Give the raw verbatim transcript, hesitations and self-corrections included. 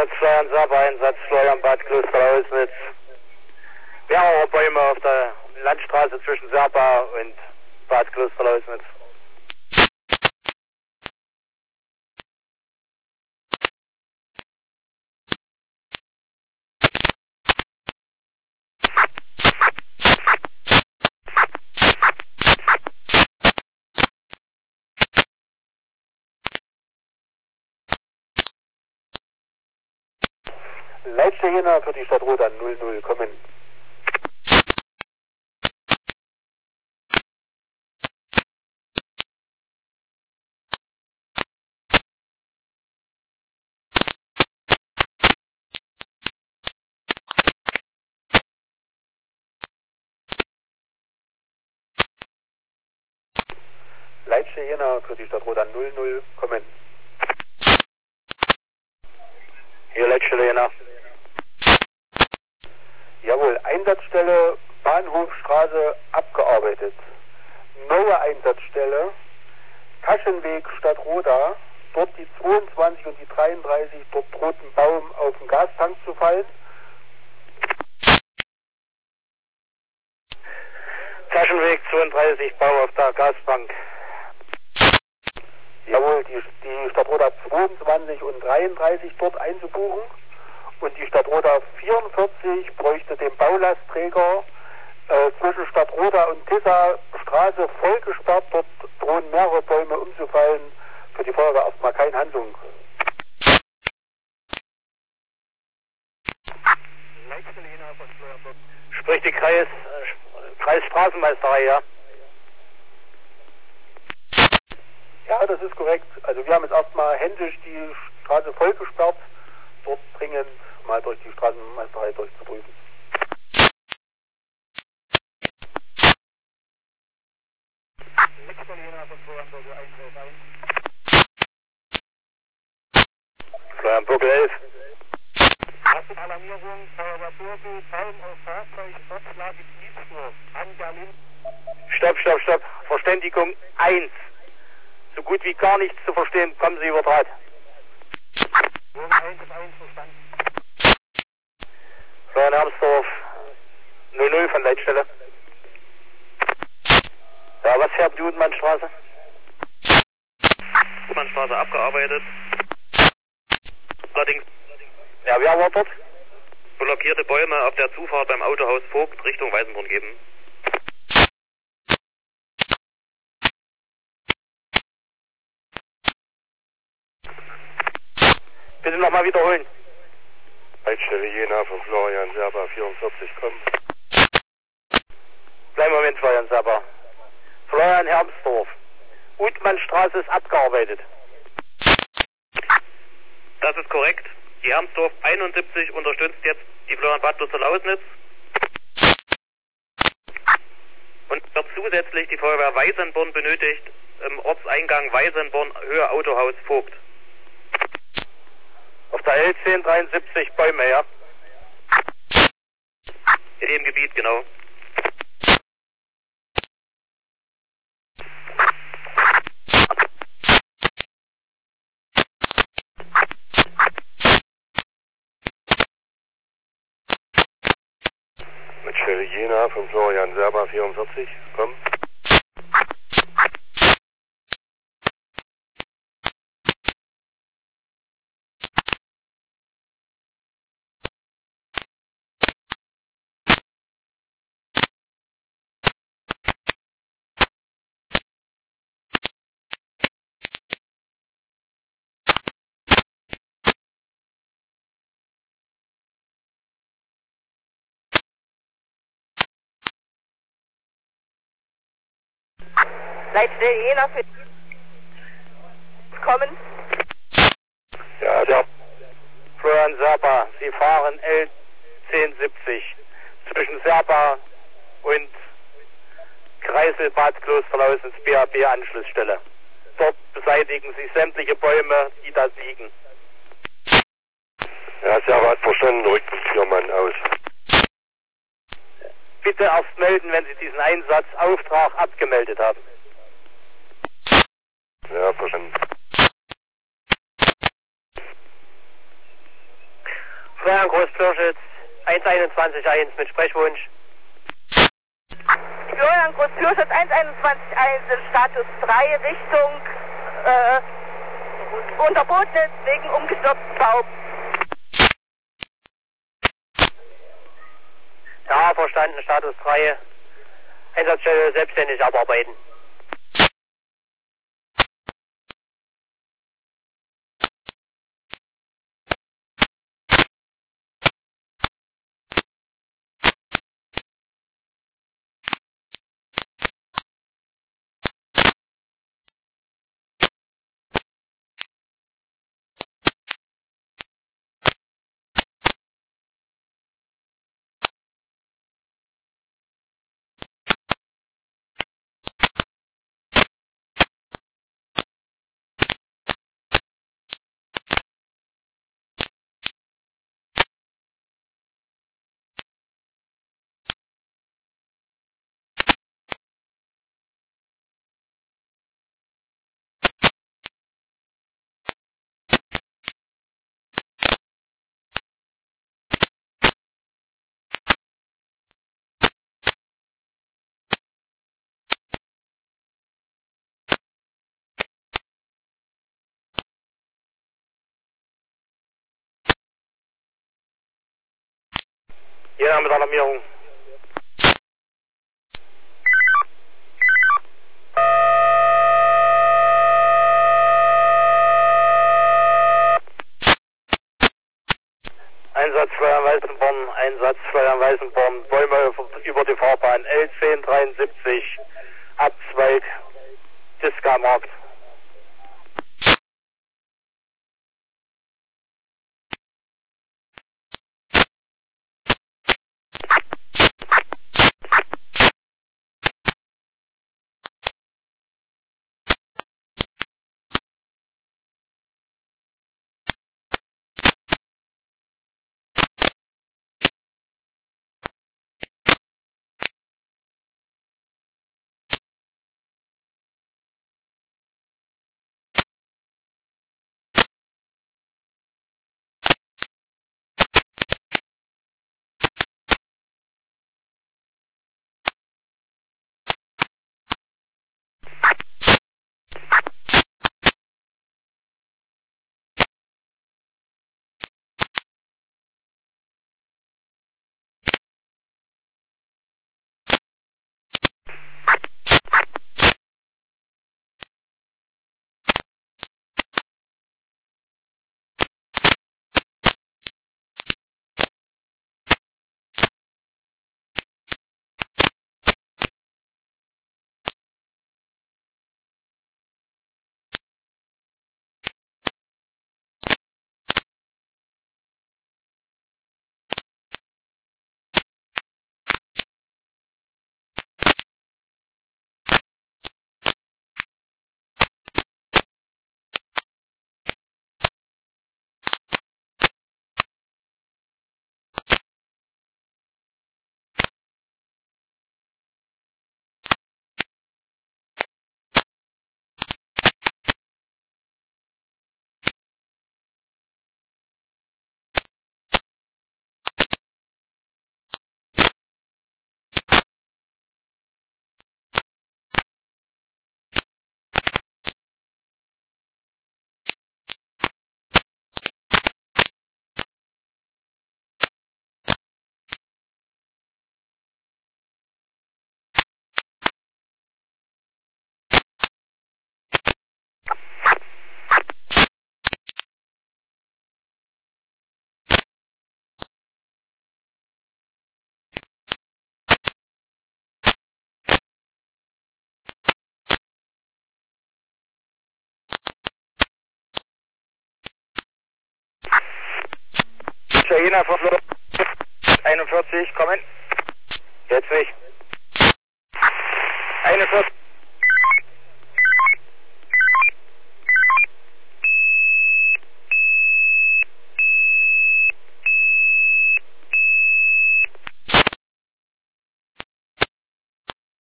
Einsatz Florian Saba, Einsatz Florian Bad Klosterlausnitz. Mehrere Bäume auf der Landstraße zwischen Saba und Bad Klosterlausnitz. Leitstelle Jena für die Stadt Roda null null kommen. Leitstelle Jena für die Stadt Roda null null kommen. Hier Leitstelle Jena. Jawohl, Einsatzstelle Bahnhofstraße abgearbeitet. Neue Einsatzstelle Taschenweg Stadt Roda. Dort die zweiundzwanzig und die dreiunddreißig, dort droht ein Baum auf den Gastank zu fallen. Taschenweg zweiunddreißig, Baum auf der Gasbank. Jawohl, die, die Stadt Roda zweiundzwanzig und dreiunddreißig dort einzubuchen. Und die Stadt Roda vierundvierzig bräuchte den Baulastträger äh, zwischen Stadt Roda und Tissa Straße voll gesperrt. Dort drohen mehrere Bäume umzufallen. Für die Feuerwehr erstmal keine Handlung. Spricht die Kreis, äh, Kreisstraßenmeisterei, ja? Ja, das ist korrekt. Also wir haben jetzt erstmal händisch die Straße voll gesperrt. Dort dringend mal durch die Straßenmeisterei durchzuprüfen. Florian Burgel elf. Alarmierung, Feuerwehr Burgel, Baum auf Fahrzeug, Ortslage Kiesdorf, an Berlin. Stopp, stopp, stopp. Verständigung eins. So gut wie gar nichts zu verstehen, kommen Sie über Draht. eins ist eins verstanden. Florian Hermsdorf, null null von Leitstelle. Ja, was fährt die Udmannstraße? Udmannstraße abgearbeitet. Allerdings Ja, wer war dort? blockierte Bäume auf der Zufahrt beim Autohaus Vogt Richtung Weißenborn geben. Bitte nochmal wiederholen. Leitstelle Jena von Florian Serber vierundvierzig kommen. Kleinen Moment, Florian Saba. Florian Hermsdorf. Udmannstraße ist abgearbeitet. Das ist korrekt. Die Hermsdorf einundsiebzig unterstützt jetzt die Florian Bad Klosterlausnitz und wird zusätzlich die Feuerwehr Weißenborn benötigt im Ortseingang Weißenborn Höhe Autohaus Vogt. Auf der L zehn dreiundsiebzig Bäume, ja? In dem Gebiet, genau. Leitstelle Jena von Florian Serber vierundvierzig kommen. Leitstelle Jena für kommen. Ja, der Florian Serba. Sie fahren L zehn siebzig zwischen Serba und Kreisel Bad Klosterlausnitz B A B-Anschlussstelle. Dort beseitigen Sie sämtliche Bäume, die da liegen. Ja, Serber hat verstanden, rückt vier Mann aus. Bitte erst melden, wenn Sie diesen Einsatzauftrag abgemeldet haben. Ja, verstanden. Florian Groß-Plürschitz, eins einundzwanzig eins mit Sprechwunsch. Florian Groß-Plürschitz, eins einundzwanzig eins, Status drei, Richtung äh, Unterbotnitz wegen umgestürzten Baum. Ja, verstanden, Status drei. Einsatzstelle selbstständig abarbeiten. Jena mit Alarmierung. Einsatz Florian Weißenborn, Einsatz Florian Weißenborn, Bäume über die Fahrbahn L zehn dreiundsiebzig, Abzweig, Diska-Markt. Jena von einundvierzig, kommen. Jetzt nicht. einundvierzig.